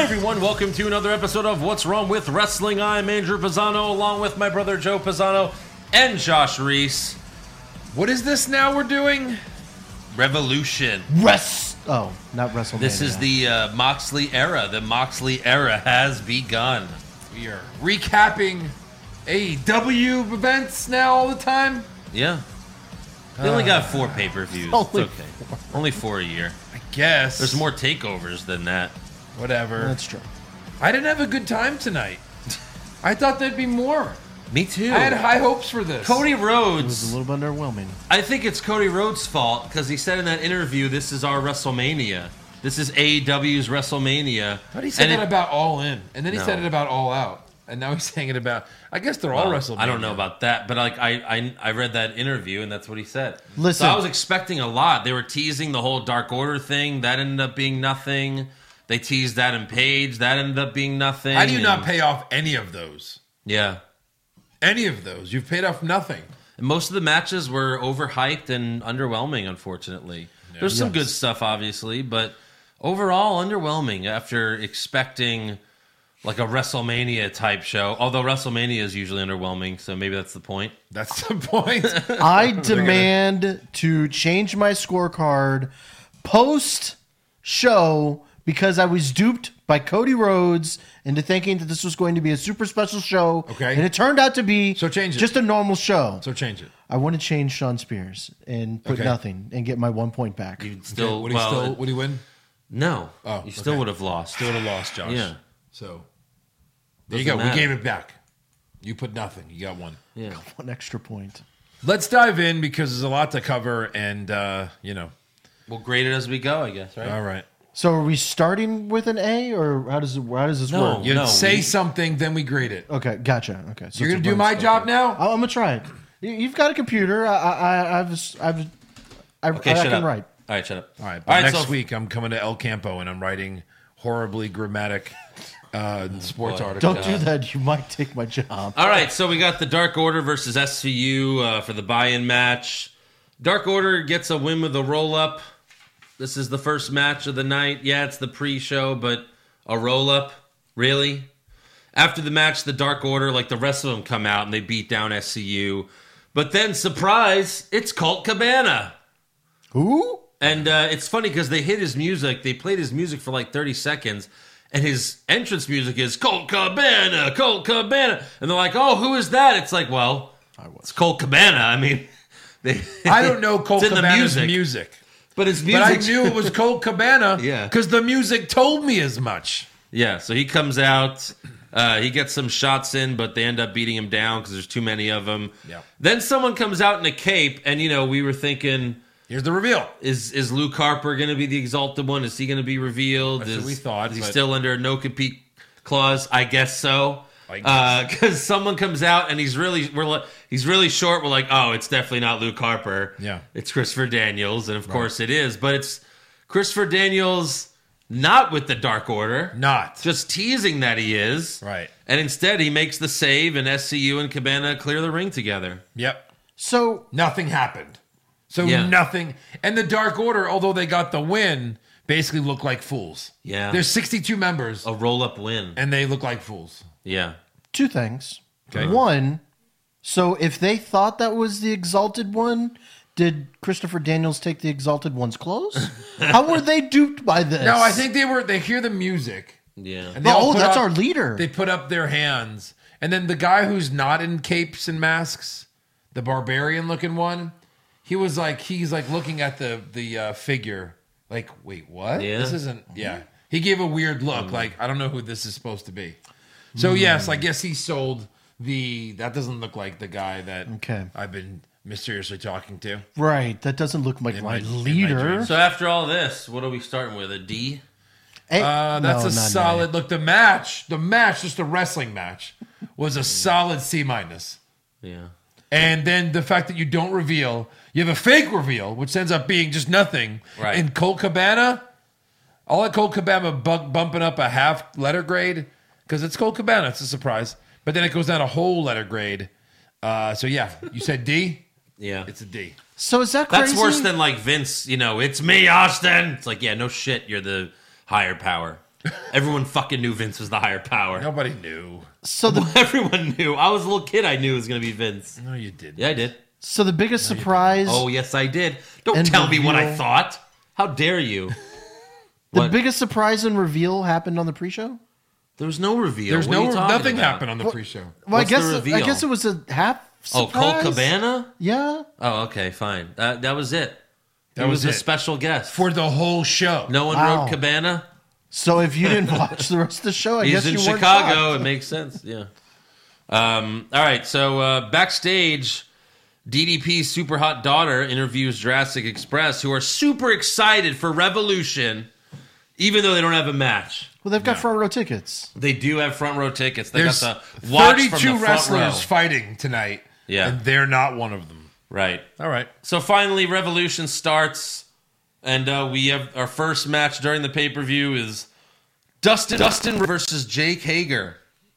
everyone, welcome to another episode of What's Wrong with Wrestling. I'm Andrew Pisano, along with my brother Joe Pisano and Josh Reese. What is this now we're doing? Revolution. Not WrestleMania. This is the Moxley era. The Moxley era has begun. We are recapping AEW events now all the time. Yeah. They only got 4 pay-per-views. It's okay. Only 4 a year. I guess. There's more takeovers than that. Whatever. That's true. I didn't have a good time tonight. I thought there'd be more. Me too. I had high hopes for this. Cody It was Rhodes. a little bit underwhelming. I think it's Cody Rhodes' fault because he said in that interview, "This is our WrestleMania. This is AEW's WrestleMania." I thought he said And that about All In, and then he No. said it about All Out, and now he's saying it about. I guess they're all Well, WrestleMania. I don't know about that, but like I read that interview and that's what he said. Listen. So I was expecting a lot. They were teasing the whole Dark Order thing. That ended up being nothing. They teased that in Page. That ended up being nothing. How do you And- not pay off any of those? Yeah. Any of those? You've paid off nothing. And most of the matches were overhyped and underwhelming, unfortunately. There's some good stuff, obviously, but overall underwhelming after expecting like a WrestleMania type show. Although WrestleMania is usually underwhelming, so maybe that's the point. That's the point. I demand to change my scorecard post-show because I was duped by Cody Rhodes into thinking that this was going to be a super special show. Okay. And it turned out to be So change it. just a normal show. So change it. I want to change Sean Spears and put Okay. nothing and get my 1 point back. You'd still, Would he win? no. Oh, You still okay. would have lost. Still would have lost, Josh. Yeah. So there you Doesn't go. matter. We gave it back. You put nothing. You got one. Yeah. 1 extra point. Let's dive in because there's a lot to cover, and We'll grade it as we go, I guess, right? all right. So are we starting with an A or how does this No. work? You say something, then we grade it. Okay, gotcha. Okay, so You're it's gonna a do my run job scorecard. now. I'm gonna try it. You've got a computer. I Okay, shut can up. write. All right, shut up. All right. But All right, next so week, I'm coming to El Campo, and I'm writing horribly grammatic sports boy. articles. Don't do that. You might take my job. All right, so we got the Dark Order versus SVU for the buy-in match. Dark Order gets a win with a roll-up. This is the first match of the night. Yeah, it's the pre-show, but a roll-up? Really? After the match, the Dark Order, like the rest of them, come out and they beat down SCU. But then, surprise, it's Colt Cabana. Who? And it's funny because they hit his music. They played his music for like 30 seconds. And his entrance music is Colt Cabana, Colt Cabana. And they're like, oh, who is that? It's like, well, it's Colt Cabana. I mean, I don't know Colt It's in the Cabana's music. music. But his But I music. knew it was Colt Cabana Yeah. because the music told me as much. Yeah, so he comes out. He gets some shots in, but they end up beating him down because there's too many of them. Yeah. Then someone comes out in a cape, and, we were thinking, Here's the reveal. is Luke Harper going to be the Exalted One? Is he going to be revealed? That's what we thought, Is he but- still under a no-compete clause? I guess so. I guess. Because someone comes out and he's really short. We're like, oh, it's definitely not Luke Harper. Yeah. It's Christopher Daniels, and of course it is. But it's Christopher Daniels not with the Dark Order. Not. Just teasing that he is. Right. And instead he makes the save, and SCU and Cabana clear the ring together. Yep. So Nothing happened. So Yeah. nothing. And the Dark Order, although they got the win, basically look like fools. Yeah. There's 62 members, A roll-up win. and they look like fools. Yeah. 2 things. Okay. One, so if they thought that was the Exalted One, did Christopher Daniels take the Exalted One's clothes? How were they duped by this? No, I think they hear the music. Yeah. And they all Oh, put that's up- our leader. They put up their hands. And then the guy who's not in capes and masks, the barbarian looking one, he's like looking at the figure like, wait, what? Yeah. This isn't, yeah. He gave a weird look like, I don't know who this is supposed to be. So yes, I guess he sold that doesn't look like the guy that Okay. I've been mysteriously talking to. Right. That doesn't look like my in my leader. dreams. So after all this, what are we starting with? A D? Hey, That's no, a not solid look. The match, just a wrestling match, was a solid C-. Yeah. And then the fact that you don't reveal, you have a fake reveal, which ends up being just nothing. Right. In Colt Cabana, I'll let Colt Cabana bumping up a half letter grade because it's Colt Cabana. It's a surprise. But then it goes down a whole letter grade. So yeah, you said D? Yeah. It's a D. So is that crazy? That's worse than like Vince, it's me, Austin. It's like, yeah, no shit, you're the higher power. Everyone fucking knew Vince was the higher power. Nobody knew. So the Everyone knew. I was a little kid. I knew it was going to be Vince. No, you didn't. Yeah, I did. so the biggest surprise. Oh, yes, I did. Don't And tell me what I reveal. thought. How dare you? The What? biggest surprise and reveal happened on the pre-show. There was no reveal. There's What are you talking nothing about? happened on the pre-show. Well, What's the I reveal? guess it was a half Oh, surprise. Colt Cabana? Yeah. Oh, okay, fine. That was it. That He was a it. special guest. For the whole show. No one Wow. wrote Cabana. So if you didn't watch the rest of the show, I He's guess in you weren't Chicago. shocked. It makes sense. Yeah. All right. So backstage, DDP's super hot daughter interviews Jurassic Express, who are super excited for Revolution, even though they don't have a match. Well, they've got front row tickets. They do have front row tickets. They There's got the watch 32 from the front wrestlers row. fighting tonight. Yeah. And they're not one of them. Right. All right. So finally, Revolution starts, and we have our first match during the pay-per-view is Dustin versus Jake Hager.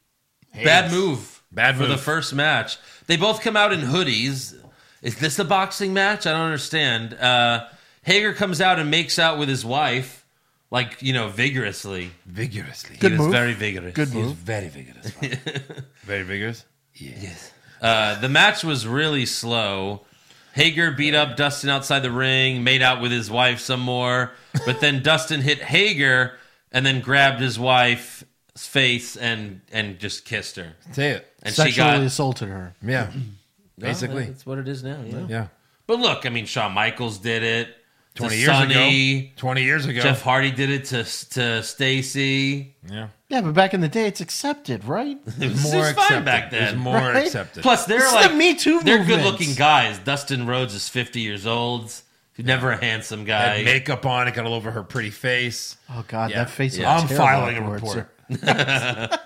Bad move. Bad for move. the first match. They both come out in hoodies. Is this a boxing match? I don't understand. Hager comes out and makes out with his wife, like, vigorously. Vigorously. Good He was move. very vigorous. Good He's move. very vigorous. Very vigorous? Yes. The match was really slow. Hager beat up Dustin outside the ring, made out with his wife some more, but then Dustin hit Hager and then grabbed his wife's face and just kissed her. Say it. And Sexually assaulted her. Yeah. Basically. That's what it is now. Yeah. Yeah. But look, I mean, Shawn Michaels did it. 20 to years Sonny. ago. 20 years ago. Jeff Hardy did it to Stacy. Yeah. Yeah, but back in the day, it's accepted, right? It was, More it was fine accepted. back It was then. more Right? accepted. Plus, they're This is like the Me Too they're movement. good-looking guys. Dustin Rhodes is 50 years old. He's never a handsome guy. had makeup on. It got all over her pretty face. Oh God, Yeah. that face. Yeah. looked I'm terrible filing a afterwards. report.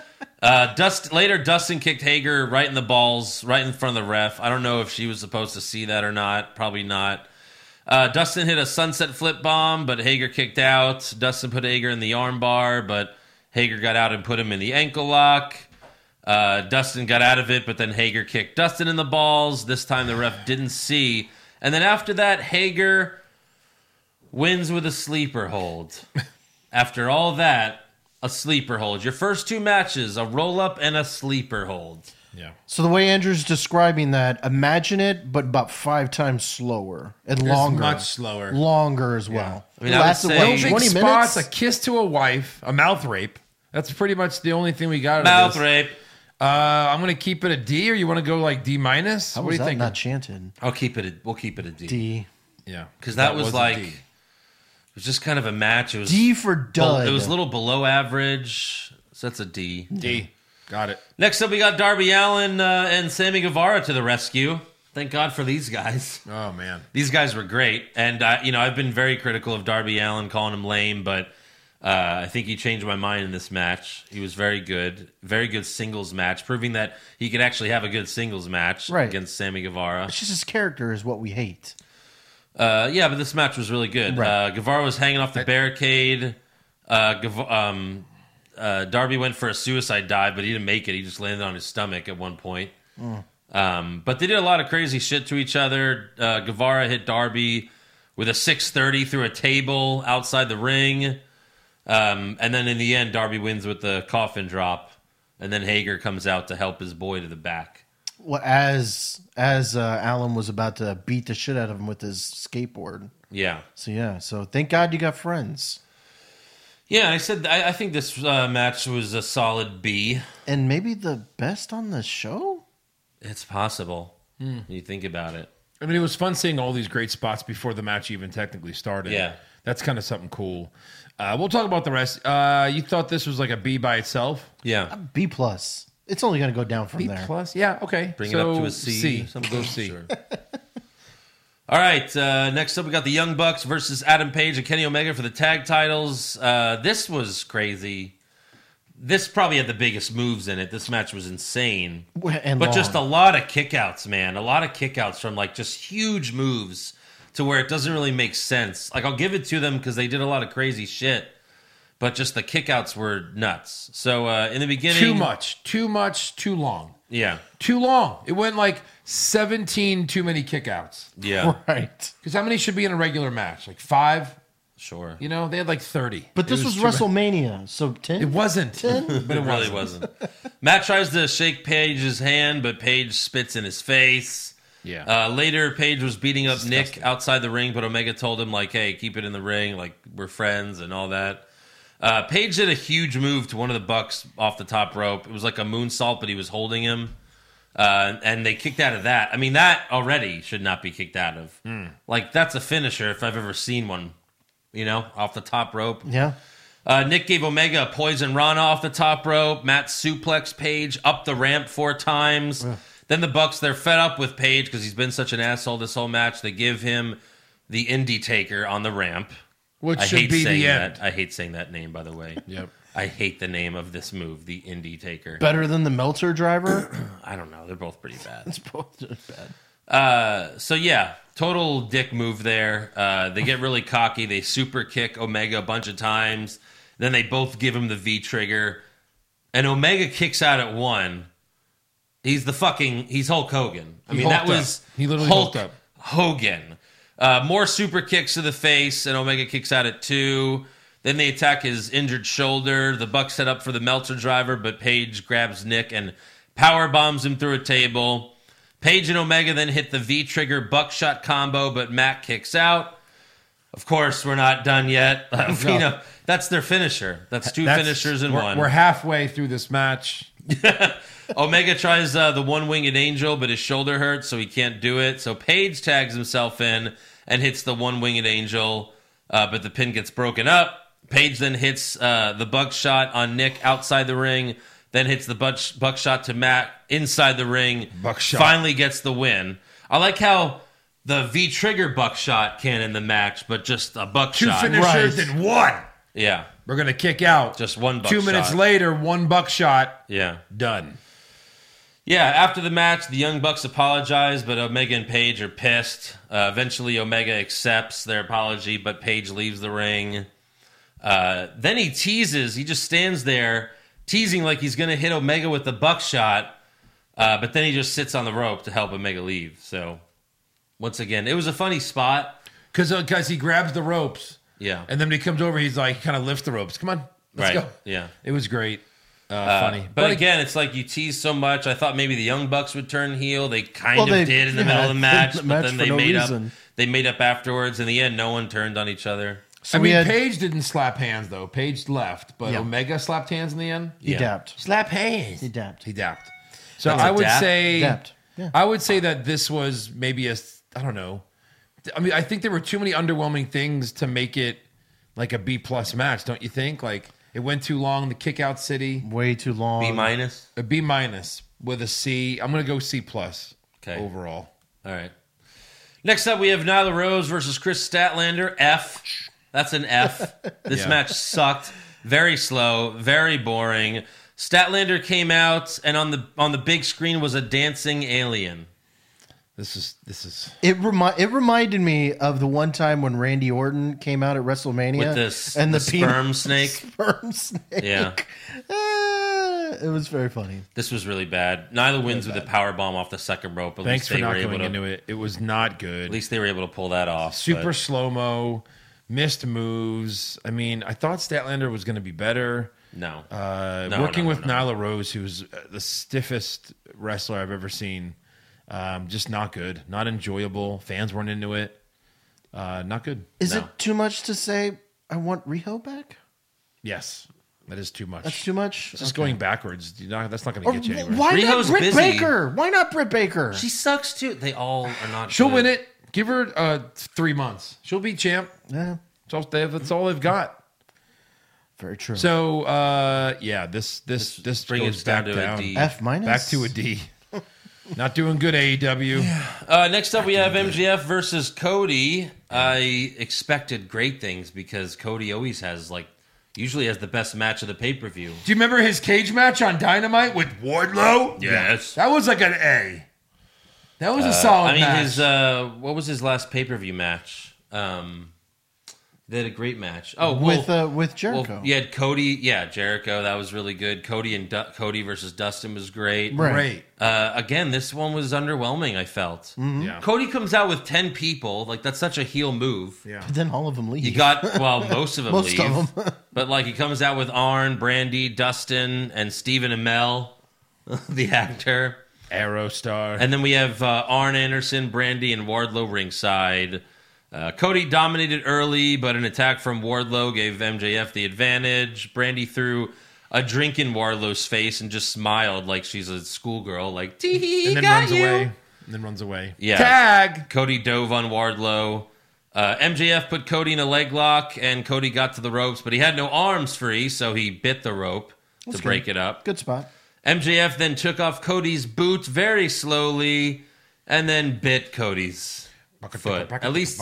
Later, Dustin kicked Hager right in the balls, right in front of the ref. I don't know if she was supposed to see that or not. Probably not. Dustin hit a sunset flip bomb, but Hager kicked out. Dustin put Hager in the armbar, but Hager got out and put him in the ankle lock. Dustin got out of it, but then Hager kicked Dustin in the balls. This time the ref didn't see. And then after that, Hager wins with a sleeper hold. After all that, a sleeper hold. Your first two matches, a roll-up and a sleeper hold. Yeah. So the way Andrew's describing that, imagine it, but about 5 times slower and longer. much slower. Longer as well. I mean, I would Lasted, say- what, No No big 20 spots, minutes? a kiss to a wife, a mouth rape. That's pretty much the only thing we got out of Mouth this. rape. I'm going to keep it a D, or you want to go like D minus? How What was do you that think? not chanted? We'll keep it a D. D. Yeah. Because that was a like, D. it was just kind of a match. It was D for dud. It was a little below average. So that's a D. D. Got it. Next up, we got Darby Allin and Sammy Guevara to the rescue. Thank God for these guys. Oh, man. These guys were great. And, I've been very critical of Darby Allin, calling him lame, but I think he changed my mind in this match. He was very good. Very good singles match, proving that he could actually have a good singles match Right. against Sammy Guevara. It's just his character is what we hate. Yeah, but this match was really good. Right. Guevara was hanging off the barricade. Darby went for a suicide dive, but he didn't make it. He just landed on his stomach at one point. But they did a lot of crazy shit to each other. Guevara hit Darby with a 630 through a table outside the ring. And then in the end, Darby wins with the coffin drop. And then Hager comes out to help his boy to the back. Well, as Alan was about to beat the shit out of him with his skateboard. Yeah. So thank God you got friends. Yeah, I think this match was a solid B. And maybe the best on the show? It's possible. You think about it. I mean, it was fun seeing all these great spots before the match even technically started. Yeah. That's kind of something cool. We'll talk about the rest. You thought this was like a B by itself? Yeah. B plus. It's only going to go down from B there. plus? Yeah, okay. Bring it up to a C. C. Some Go C. Sure. All right. Next up, we got the Young Bucks versus Adam Page and Kenny Omega for the tag titles. This was crazy. This probably had the biggest moves in it. This match was insane. And But long. just a lot of kickouts, man. A lot of kickouts from like just huge moves to where it doesn't really make sense. Like, I'll give it to them because they did a lot of crazy shit. But just the kickouts were nuts. So in the beginning... Too much, too long. Yeah. Too long. It went like 17 too many kickouts. Yeah. Right. Because how many should be in a regular match? Like 5? Sure. You know, they had like 30. But this was too bad. WrestleMania, so 10? It wasn't. But It really wasn't. Matt tries to shake Page's hand, but Page spits in his face. Yeah. Later, Page was beating up Nick outside the ring, but Omega told him, like, hey, keep it in the ring. Like, we're friends and all that. Page did a huge move to one of the Bucks off the top rope. It was like a moonsault, but he was holding him. And they kicked out of that. I mean, that already should not be kicked out of. Like, that's a finisher if I've ever seen one, you know, off the top rope. Yeah. Nick gave Omega a poison rana off the top rope. Matt suplex Page up the ramp 4 times. Then the Bucks, they're fed up with Page because he's been such an asshole this whole match. They give him the Indie Taker on the ramp. Which I should hate be saying the end. that. I hate saying that name, by the way. Yep. I hate the name of this move, the Indie Taker. Better than the Meltzer driver? I don't know. They're both pretty bad. It's both bad. So yeah, total dick move there. They get really cocky. They super kick Omega a bunch of times. Then they both give him the V trigger. And Omega kicks out at 1. He's Hulk Hogan. I mean, that was He literally Hulk hulked up. Hogan. More super kicks to the face, and Omega kicks out at 2. Then they attack his injured shoulder. The Bucks set up for the Meltzer driver, but Page grabs Nick and power bombs him through a table. Page and Omega then hit the V-trigger buckshot combo, but Matt kicks out. Of course, we're not done yet. You know, that's their finisher. That's two finishers in one. We're halfway through this match. Omega tries the one-winged angel, but his shoulder hurts, so he can't do it. So Page tags himself in and hits the one-winged angel, but the pin gets broken up. Page then hits the buckshot on Nick outside the ring, then hits the buckshot to Matt inside the ring. Buckshot. Finally gets the win. I like how the V-trigger buckshot can in the match, but just a buckshot. 2 finishers Right. in 1. Yeah, We're going to kick out. just one 2 buckshot. minutes later, 1 buckshot. Yeah. Done. Yeah, after the match, the Young Bucks apologize, but Omega and Page are pissed. Eventually, Omega accepts their apology, but Page leaves the ring. Then he teases. He just stands there, teasing like he's going to hit Omega with the buckshot, but then he just sits on the rope to help Omega leave. So, once again, it was a funny spot. Because he grabs the ropes, Yeah. and then when he comes over, he's like, kind of lifts the ropes. Come on, let's Right. go. Yeah. It was great. Funny. But again, it's like you tease so much. I thought maybe the Young Bucks would turn heel. They kind Well, of they- did in the yeah, middle of the match, the but match then for they no made reason. up. They made up afterwards. In the end, no one turned on each other. So I we mean, had Paige didn't slap hands, though. Paige left, but Yeah. Omega slapped hands in the end. he Yeah. dapped. Slap hands. He dapped. He dapped. So That's a I would dap? say, Dapped. Yeah. I would say that this was maybe I don't know. I mean, I think there were too many underwhelming things to make it like a B+ match, don't you think? Like it went too long. The kick out city, Way too long. B minus. a B- with a C. I'm gonna go C+ Okay. overall. All right. Next up, we have Nyla Rose versus Chris Statlander. F. That's an F. This Yeah. match sucked. Very slow. Very boring. Statlander came out, and on the big screen was a dancing alien. This is It reminded me of the one time when Randy Orton came out at WrestleMania With this and the the peanut- sperm snake. sperm snake. Yeah. It was very funny. This was really bad. Nyla wins with a power bomb off the second rope. At thanks least for they were not able going to. into it. It was not good. At least they were able to pull that off. Super but- slow mo, missed moves. I mean, I thought Statlander was going to be better. No. Working no, with no. Nyla Rose, who's the stiffest wrestler I've ever seen, just not good, not enjoyable. Fans weren't into it. Not good. Is No. it too much to say I want Riho back? Yes, that is too much. That's too much? Just going backwards. That's not going to Or get you anywhere. why Riho's not Britt busy. Baker? Why not Britt Baker? She sucks too. They all are not. She'll good. win it. Give her 3 months. She'll be champ. Yeah, That's all they've got. very true. So this bring goes it down back to a down. D. F minus? Back to a D. Not doing good, AEW. Next up, we have MJF versus Cody. I expected great things because Cody always usually has the best match of the pay-per-view. Do you remember his cage match on Dynamite with Wardlow? Yes. That was like an A. That was a solid I mean, match. his what was his last pay-per-view match? They had a great match. Oh, well, with Jericho. Well, you had Cody. Yeah, Jericho. That was really good. Cody versus Dustin was great. Right. Again, this one was underwhelming, I felt. Yeah. Cody comes out with 10 people. Like, that's such a heel move. Yeah. But then all of them leave. You got, well, most of them Most leave. of them. But, like, he comes out with Arn, Brandy, Dustin, and Stephen Amell, the actor. Aerostar. And then we have Arn Anderson, Brandy, and Wardlow ringside. Cody dominated early, but an attack from Wardlow gave MJF the advantage. Brandy threw a drink in Wardlow's face and just smiled like she's a schoolgirl, like, tee-hee, and then got runs you. away. And then runs away. Yeah. Tag! Cody dove on Wardlow. MJF put Cody in a leg lock, and Cody got to the ropes, but he had no arms free, so he bit the rope to break it up. Good spot. MJF then took off Cody's boots very slowly and then bit Cody's foot. At least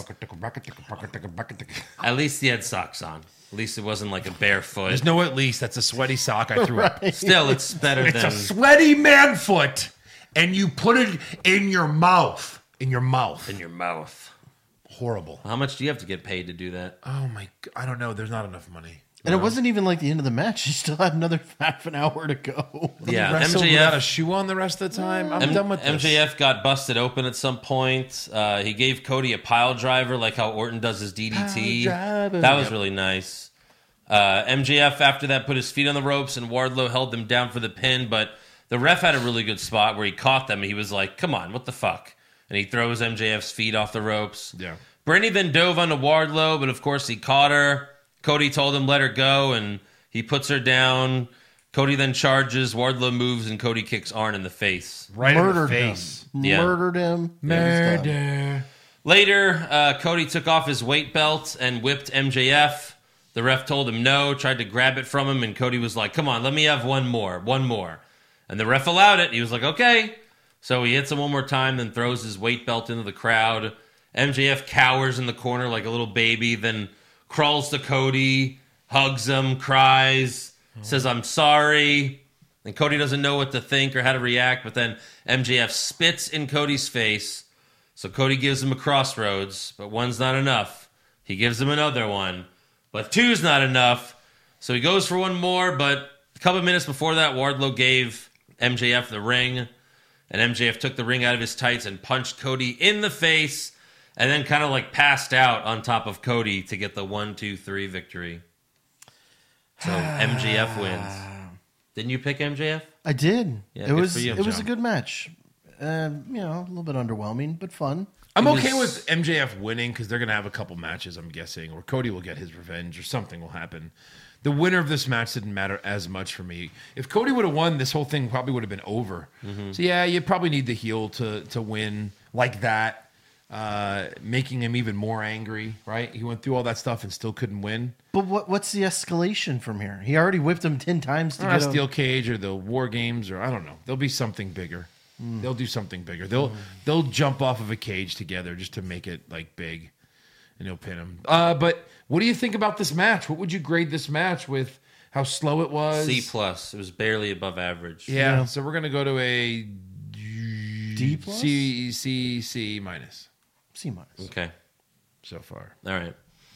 he had socks on. At least it wasn't like a bare foot. There's no at least. That's a sweaty sock I threw up. Still, it's better It's than... a sweaty man foot, and you put it in your mouth. In your mouth. in your mouth. Horrible. How much do you have to get paid to do that? Oh my! I don't know. There's not enough money. And it wasn't even like the end of the match. You still had another half an hour to go. Yeah, Wrestled without a MJF... shoe on the rest of the time. I'm done with this. MJF got busted open at some point. He gave Cody a pile driver, like how Orton does his DDT. That was really nice. MJF, after that, put his feet on the ropes, and Wardlow held them down for the pin, but the ref had a really good spot where he caught them, and he was like, come on, what the fuck? And he throws MJF's feet off the ropes. Yeah. Brittany then dove onto Wardlow, but of course he caught her. Cody told him let her go, and he puts her down. Cody then charges, Wardlow moves, and Cody kicks Arn in the face. Right Murdered in the face. him. Yeah. Murdered him. Murder. Later, Cody took off his weight belt and whipped MJF. The ref told him no, tried to grab it from him, and Cody was like, come on, let me have one more. And the ref allowed it. He was like, okay. So he hits him one more time, then throws his weight belt into the crowd. MJF cowers in the corner like a little baby, then crawls to Cody, hugs him, cries, says, I'm sorry. And Cody doesn't know what to think or how to react, but then MJF spits in Cody's face. So Cody gives him a crossroads, but one's not enough. He gives him another one, but two's not enough. So he goes for one more, but a couple of minutes before that, Wardlow gave MJF the ring, and MJF took the ring out of his tights and punched Cody in the face, and then kind of like passed out on top of Cody to get the 1-2-3 victory. So MJF wins. Didn't you pick MJF? I did. Yeah, it good was for you, it was a John. good match. A little bit underwhelming, but fun. I'm It okay was- with MJF winning because they're going to have a couple matches, I'm guessing, or Cody will get his revenge or something will happen. The winner of this match didn't matter as much for me. If Cody would have won, this whole thing probably would have been over. So yeah, you probably need the heel to win like that, making him even more angry, right? He went through all that stuff and still couldn't win. But what's the escalation from here? He already whipped him 10 times to Or a get steel cage or the war games or I don't know. There'll be something bigger. They'll do something bigger. They'll jump off of a cage together just to make it like big, and he'll pin him. But what do you think about this match? What would you grade this match with? How slow it was? C+. It was barely above average. Yeah. So we're gonna go to a D plus? C minus C minus. Okay. so far. All right.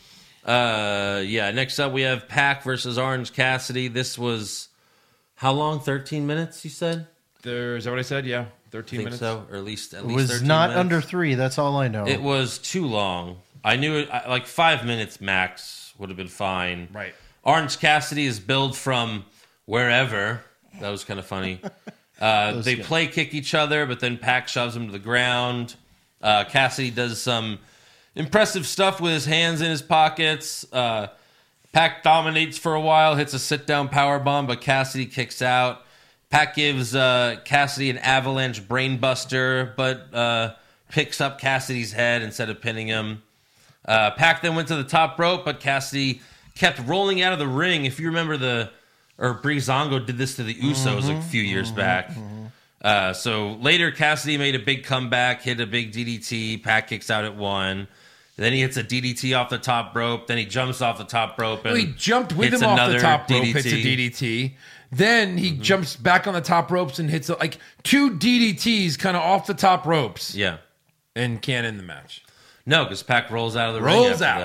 Next up we have Pac versus Orange Cassidy. This was how long? 13 minutes, you said? Is that what I said? Yeah, I 13 think minutes. so, or at least It was 13 not minutes. under 3. That's all I know. It was too long. I knew it, like 5 minutes max would have been fine. Right. Orange Cassidy is billed from wherever. That was kind of funny. They play kick each other, but then Pac shoves him to the ground. Cassidy does some impressive stuff with his hands in his pockets. Pac dominates for a while, hits a sit-down powerbomb, but Cassidy kicks out. Pac gives Cassidy an avalanche brainbuster, but picks up Cassidy's head instead of pinning him. Pac then went to the top rope, but Cassidy kept rolling out of the ring. If you remember Breezango did this to the Usos a few years back. So later, Cassidy made a big comeback, hit a big DDT. Pac kicks out at 1. Then he hits a DDT off the top rope. Then he jumps off the top rope. And He jumped with hits him off the another top rope, DDT. hits a DDT. Then he jumps back on the top ropes and hits like 2 DDTs kind of off the top ropes Yeah. and can't end the match. No, because Pac rolls out of the ring Rolls after out. that.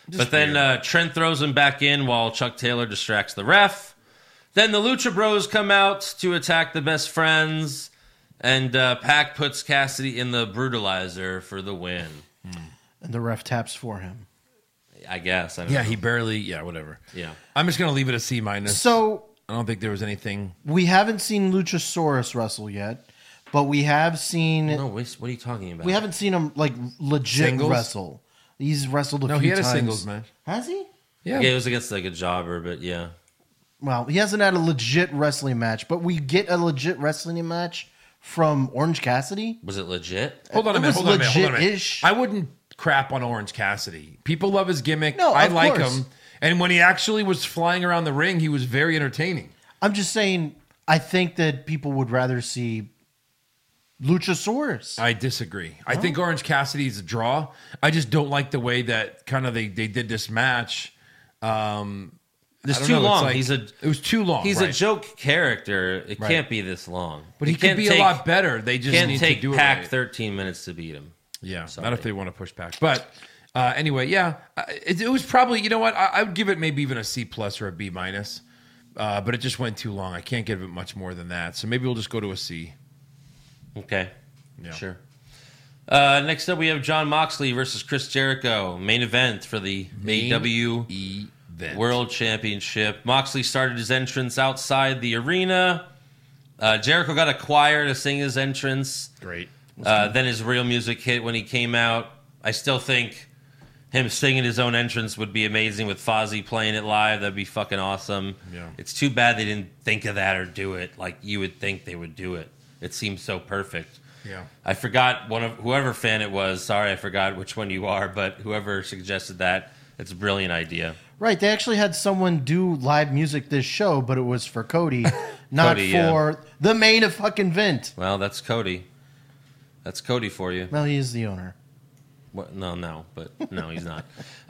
But then Trent throws him back in while Chuck Taylor distracts the ref. Then the Lucha Bros come out to attack the Best Friends, and Pac puts Cassidy in the Brutalizer for the win. And the ref taps for him. I guess. I don't know. he barely. Yeah, whatever. Yeah. I'm just gonna leave it a C minus. So I don't think there was anything. we haven't seen Luchasaurus wrestle yet, but we have seen. No, what are you talking about? We haven't seen him like legit Singles? wrestle. He's wrestled a No, few he had times. a singles match. Has he? Yeah. Yeah, it was against like a jobber, but yeah. Well, he hasn't had a legit wrestling match, but we get a legit wrestling match from Orange Cassidy. Was it legit? Hold on a It minute. was Hold on a minute. Hold on a minute. legit-ish. I wouldn't crap on Orange Cassidy. People love his gimmick. No, I of like course. him. And when he actually was flying around the ring, he was very entertaining. I'm just saying, I think that people would rather see Luchasaurus. I disagree. I think Orange Cassidy's a draw. I just don't like the way that kind of they did this match. It's I don't too know, it's long. like- It was too long. He's a right. joke character. It Right. can't be this long. But You he could can't be take- a lot better. They just Can't need take to do Pac it right. 13 minutes to beat him. Yeah, Sorry. not if they want to push back. But anyway, yeah, it was probably, you know what? I would give it maybe even a C plus or a B minus. But it just went too long. I can't give it much more than that. So maybe we'll just go to a C. Okay. Yeah. Sure. Next up, we have Jon Moxley versus Chris Jericho. Main event for the AEW Event. World Championship. Moxley started his entrance outside the arena. Jericho got a choir to sing his entrance. Great. Then his real music hit when he came out. I still think him singing his own entrance would be amazing with Fozzy playing it live. That'd be fucking awesome. Yeah. It's too bad they didn't think of that or do it like you would think they would do it. It seems so perfect. Yeah. I forgot whoever fan it was. Sorry, I forgot which one you are, but whoever suggested that, it's a brilliant idea. Right, they actually had someone do live music this show, but it was for Cody, not Cody, for the main of fucking event. Well, that's Cody. That's Cody for you. Well, he is the owner. What? No, but no, he's not.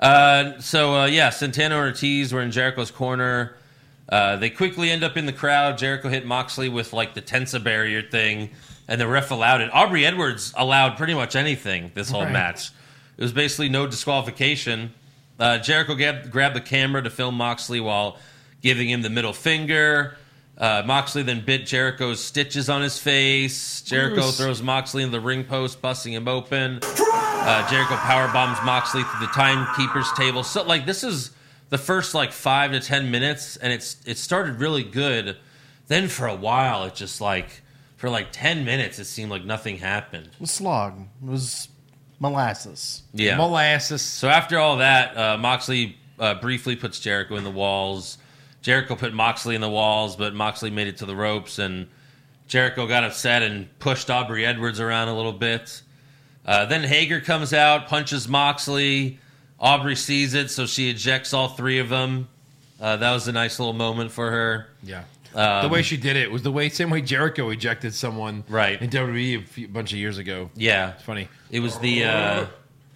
Yeah, Santana and Ortiz were in Jericho's corner. They quickly end up in the crowd. Jericho hit Moxley with like the Tensa barrier thing, and the ref allowed it. Aubrey Edwards allowed pretty much anything this whole Right. match. It was basically no disqualification. Jericho grabbed the camera to film Moxley while giving him the middle finger. Moxley then bit Jericho's stitches on his face. Jericho Gross. throws Moxley in the ring post, busting him open. Jericho powerbombs Moxley through the timekeeper's table. So, like, this is the first, 5 to 10 minutes, and it started really good. Then for a while, it just, for 10 minutes, it seemed like nothing happened. It was slog. It was molasses. Yeah. Molasses. So after all that, Moxley briefly puts Jericho in the walls. Jericho put Moxley in the walls, but Moxley made it to the ropes, and Jericho got upset and pushed Aubrey Edwards around a little bit. Then Hager comes out, punches Moxley. Aubrey sees it, so she ejects all three of them. That was a nice little moment for her. Yeah. The way she did it was same way Jericho ejected someone Right. in WWE a bunch of years ago. Yeah, It's funny. it was the it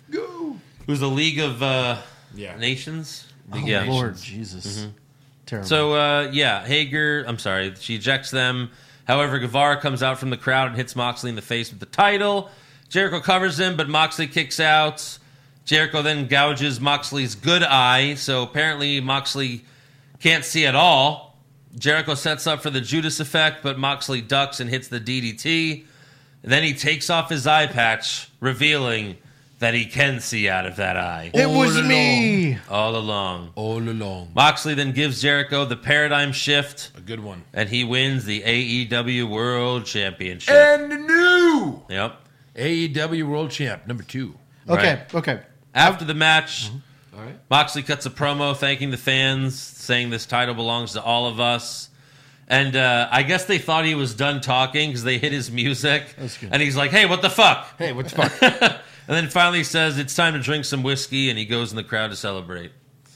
was the League of Yeah. Nations. Oh, Yeah. Lord Jesus. Terrible. So, Hager, I'm sorry, she ejects them. However, Guevara comes out from the crowd and hits Moxley in the face with the title. Jericho covers him, but Moxley kicks out. Jericho then gouges Moxley's good eye, so apparently Moxley can't see at all. Jericho sets up for the Judas effect, but Moxley ducks and hits the DDT. Then he takes off his eye patch, revealing that he can see out of that eye it all was along. me. all along. All along. Moxley then gives Jericho the paradigm shift, A good one. and he wins the AEW World Championship. And the new Yep. AEW World Champ, number 2. Okay, Right. okay. After the match, All right. Moxley cuts a promo thanking the fans, saying this title belongs to all of us. And I guess they thought he was done talking because they hit his music. That's good. And he's like, hey, what the fuck? Hey, what the fuck? And then finally he says, it's time to drink some whiskey, and he goes in the crowd to celebrate.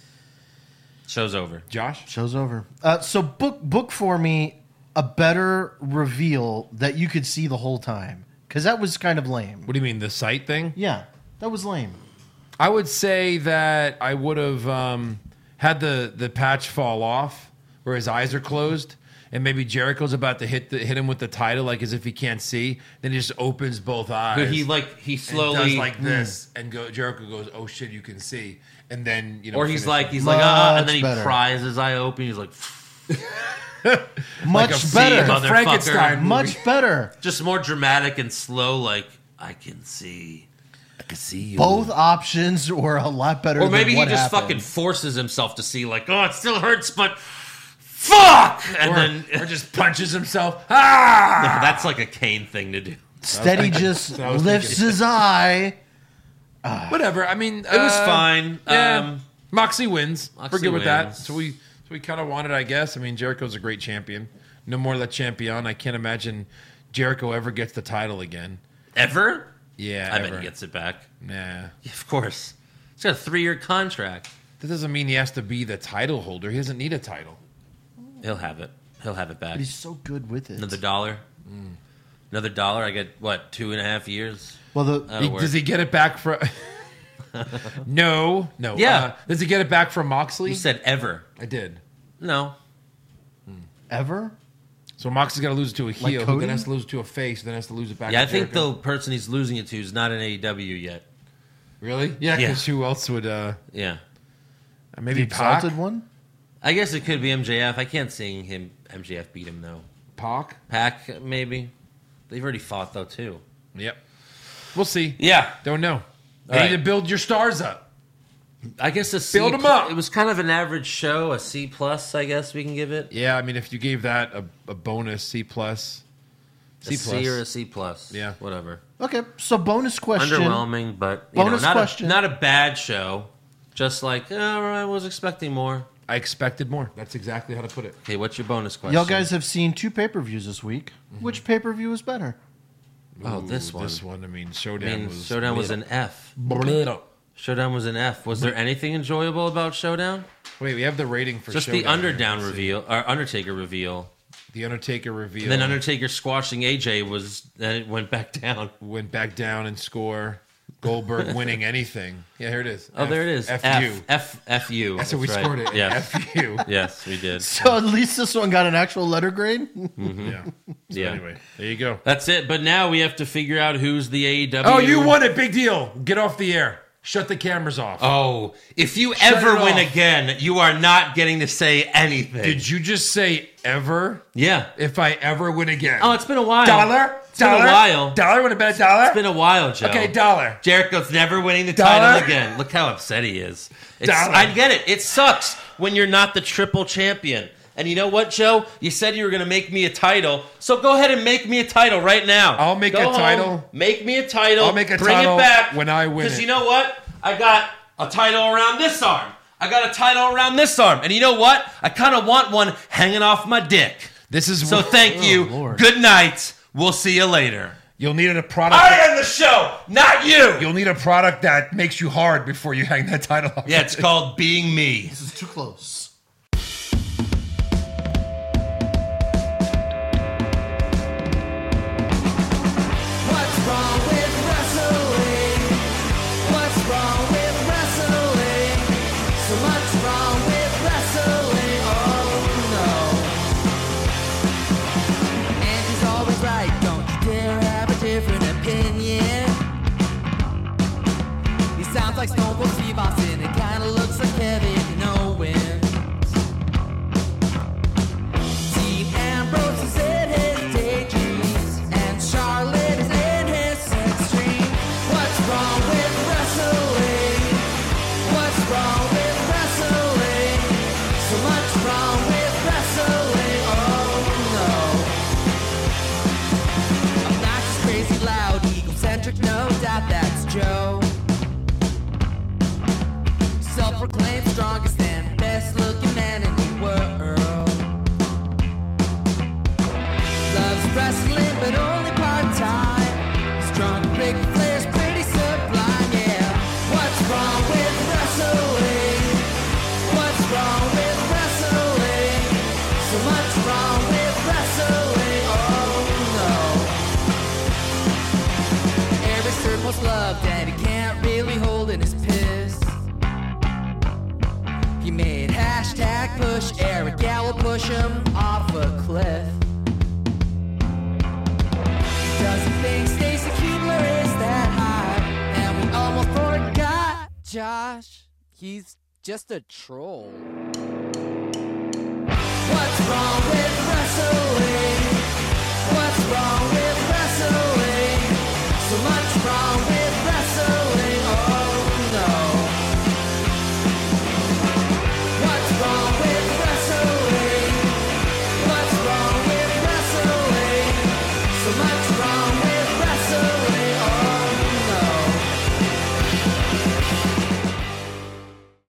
Show's over. Josh? Show's over. So book for me a better reveal that you could see the whole time, because that was kind of lame. What do you mean, the sight thing? Yeah, that was lame. I would say that I would have had the patch fall off where his eyes are closed, and maybe Jericho's about to hit him with the title, like as if he can't see. Then he just opens both eyes. But he slowly and does like this, and Jericho goes, "Oh shit, you can see." And then or he's finishes. like, and then he better. pries his eye open. He's like, Much see, better. motherfucker. Frankenstein movie. Much better. just more dramatic and slow. Like, I can see you. Both options were a lot better. Or maybe than he what just happened. fucking forces himself to see, like, oh, it still hurts, but fuck, and or just punches himself. Ah! that's like a Kane thing to do. Steady just I was lifts thinking. his eye. Whatever. I mean, It was fine. Yeah. Moxie wins. Moxley We're good with that. wins. So we kind of wanted, I guess. I mean, Jericho's a great champion. No more La Champion. I can't imagine Jericho ever gets the title again. Ever? Yeah, I ever. bet he gets it back. Nah. Yeah, of course. He's got a 3-year contract. That doesn't mean he has to be the title holder. He doesn't need a title. He'll have it. He'll have it back. But he's so good with it. Another $1. Another $1. I get, what, 2.5 years? Well, That'll work. Does he get it back from... No. Yeah. Does he get it back from Moxley? You said ever. I did. No. ever? So Moxley's got to lose it to a heel, who Cody? then has to lose it to a face, then has to lose it back Yeah, I to think Jericho. the person he's losing it to is not in AEW yet. Really? Yeah, Yeah. because who else would... Yeah. The maybe Pac? exalted one? I guess it could be MJF. I can't see MJF beat him, though. Pac? Pac, maybe. They've already fought, though, too. Yep. We'll see. Yeah. Don't know. They All need right. to build your stars up. I guess a C. Build 'em up. It was kind of an average show, a C+, I guess we can give it. Yeah, I mean, if you gave that a bonus, C+. A C or a C+. Yeah. Whatever. Okay, so bonus question. Underwhelming, but Bonus not question. not a bad show. Just like, I was expecting more. I expected more. That's exactly how to put it. Okay, what's your bonus question? Y'all guys have seen 2 pay-per-views this week. Which pay-per-view is better? Oh, this one. This one, I mean, I Showdown mean, was... Showdown was an F. Showdown was an F. Was there anything enjoyable about Showdown? Wait, we have the rating for Just Showdown. the here. Let's see. reveal, or Undertaker reveal. The Undertaker reveal. And then Undertaker squashing AJ then it went back down. went back down and score. Goldberg winning anything. Yeah, here it is. Oh, there it is. F-U. F-U. That's how we right. scored it. Yes. F-U. Yes, we did. So at least this one got an actual letter grade? Yeah. So Yeah. anyway, there you go. That's it. But now we have to figure out who's the AEW. Oh, you won it. Big deal. Get off the air. Shut the cameras off. Oh, if you Shut ever it win off. again, you are not getting to say anything. Did you just say ever? Yeah. If I ever win again. Oh, it's been a while. dollar? It's been a while. Dollar? Want to bet a dollar? It's been a while, Joe. Okay, dollar. Jericho's never winning the Dollar? title again. Look how upset he is. Dollar. I get it. It sucks when you're not the triple champion. And you know what, Joe? You said you were going to make me a title, so go ahead and make me a title right now. I'll make Go a home, title. Make me a title. I'll make a bring title it back when I win Because it. you know what? I got a title around this arm. I got a title around this arm. And you know what? I kind of want one hanging off my dick. This is So thank you. Lord. Good night. We'll see you later. You'll need a product. I am the show, not you. You'll need a product that makes you hard before you hang that title off. Yeah, it's called Being Me. This is too close. What's wrong with wrestling? What's wrong with wrestling? So much wrong with wrestling. Oh no. And he's always right. Don't you dare have a different opinion. He sounds like Stone Cold Steve Austin. It kinda looks like Kevin Owens. Dean Ambrose is in his daydreams, and Charlotte is in his sex dream. What's wrong with wrestling? What's wrong with wrestling? So much wrong with wrestling. Oh no. Obnoxious, crazy, loud, egocentric, no doubt that's Joe. Self-proclaimed strongest and best-looking man in the world. Loves wrestling, but only part-time. Strong, big players, pretty sublime, yeah. What's wrong with wrestling? What's wrong with wrestling? So much wrong with wrestling, oh no. Every circle's loved, and he can't really hold in his piss. He made hashtag back push Eric, yeah, we'll push him off a cliff. Doesn't think Stacy Keebler is that high, and we almost forgot Josh. He's just a troll. What's wrong with wrestling? What's wrong with